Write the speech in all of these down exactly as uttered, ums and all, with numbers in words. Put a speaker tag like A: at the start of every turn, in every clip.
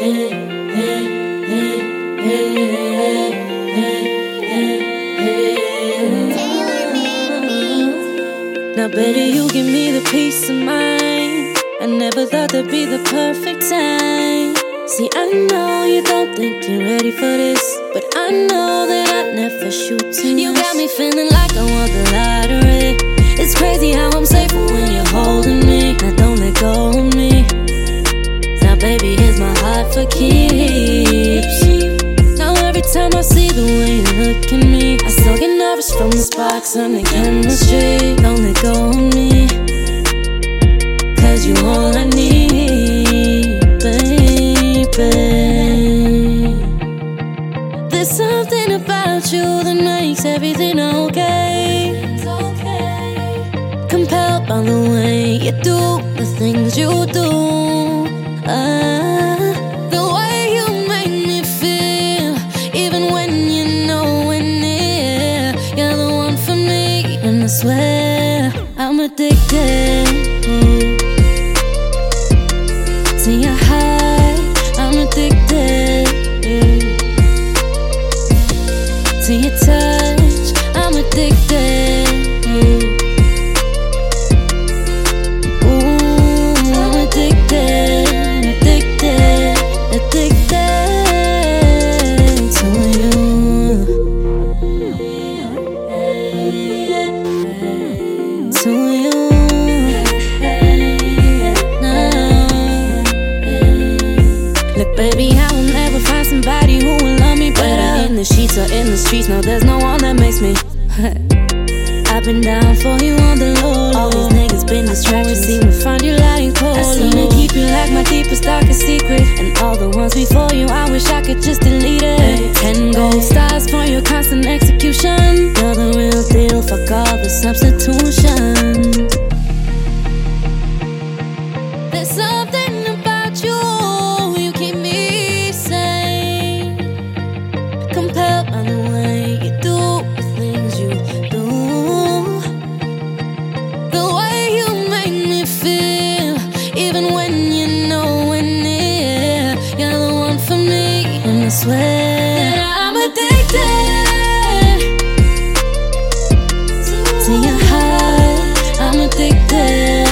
A: Now baby, you give me the peace of mind. I never thought there'd be the perfect time. See, I know you don't think you're ready for this, but I know that I'd never shoot to You got me feeling like I won the lottery. It's crazy how I'm safe when you're holding me. Now don't let go of me. Now baby, here's my heart for keeps. Now every time I see the way you look at me, I still get nervous from the sparks and the chemistry. Don't let go of me, cause you all I need, baby. There's something about you that makes everything okay. Compelled by the way you do the things you do. Ah, the way you make me feel, even when you know we're near. You're the one for me, and I swear I'm addicted to your high. I'm addicted to your touch. I'm addicted. Baby, I will never find somebody who will love me better. In the sheets or in the streets, no, there's no one that makes me. I've been down for you on the low. All these niggas been distracted, seem to find you lying cold. I seem to keep you like my deepest, darkest secret. And all the ones before you, I wish I could just delete it. Ten gold stars for your constant execution. You're the real deal, fuck all the substitutions. There's something about you, you keep me sane. Compelled by the way you do the things you do. The way you make me feel, even when you know we're near. You're the one for me, and I swear that I'm addicted to your high. I'm addicted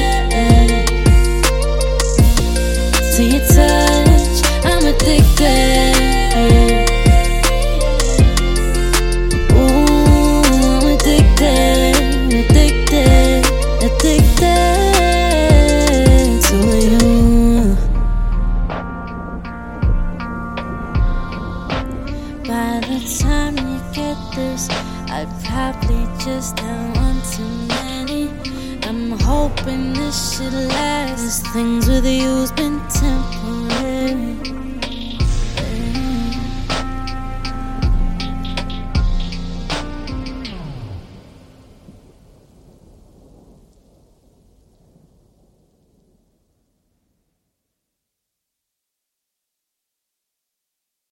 A: to your touch. I'm addicted. Ooh, I'm addicted, addicted, addicted to you. By the time you get this, I probably just have one too many. I'm hoping this should last. This things with you's been temporary.